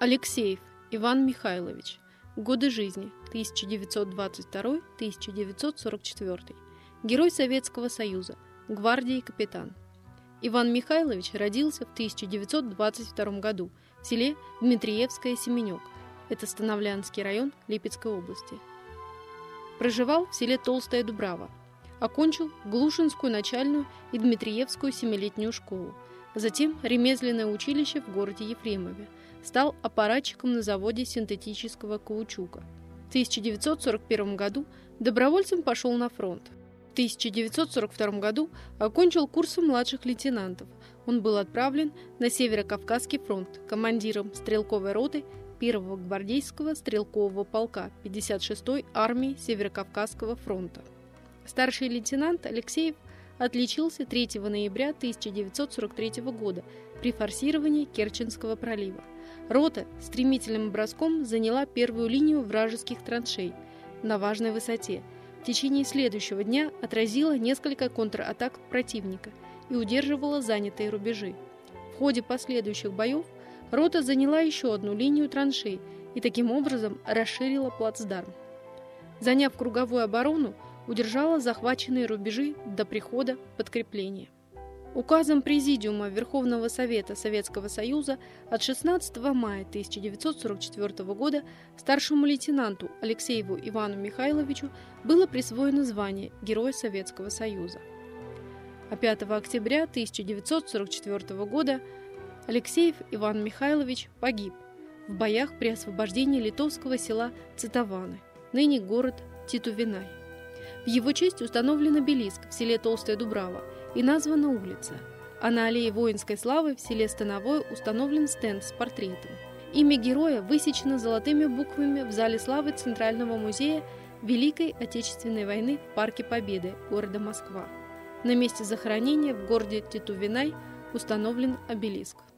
Алексеев Иван Михайлович. Годы жизни 1922-1944. Герой Советского Союза, гвардии капитан. Иван Михайлович родился в 1922 году в селе Дмитриевское-Семенек, это Становлянский район Липецкой области. Проживал в селе Толстая Дубрава. Окончил Глушинскую начальную и Дмитриевскую семилетнюю школу, затем ремесленное училище в городе Ефремове. Стал аппаратчиком на заводе синтетического каучука. В 1941 году добровольцем пошел на фронт. В 1942 году окончил курсы младших лейтенантов. Он был отправлен на Северо-Кавказский фронт командиром стрелковой роты 1-го гвардейского стрелкового полка 56-й армии Северо-Кавказского фронта. Старший лейтенант Алексеев отличился 3 ноября 1943 года при форсировании Керченского пролива. Рота стремительным броском заняла первую линию вражеских траншей на важной высоте. В течение следующего дня отразила несколько контратак противника и удерживала занятые рубежи. В ходе последующих боев рота заняла еще одну линию траншей и таким образом расширила плацдарм. Заняв круговую оборону, удержала захваченные рубежи до прихода подкрепления. Указом Президиума Верховного Совета Советского Союза от 16 мая 1944 года старшему лейтенанту Алексееву Ивану Михайловичу было присвоено звание Героя Советского Союза. А 5 октября 1944 года Алексеев Иван Михайлович погиб в боях при освобождении литовского села Цитаваны, ныне город Титувинай. В его честь установлен обелиск в селе Толстая Дубрава и названа улица, а на аллее воинской славы в селе Становое установлен стенд с портретом. Имя героя высечено золотыми буквами в зале славы Центрального музея Великой Отечественной войны в Парке Победы города Москва. На месте захоронения в городе Титувинай установлен обелиск.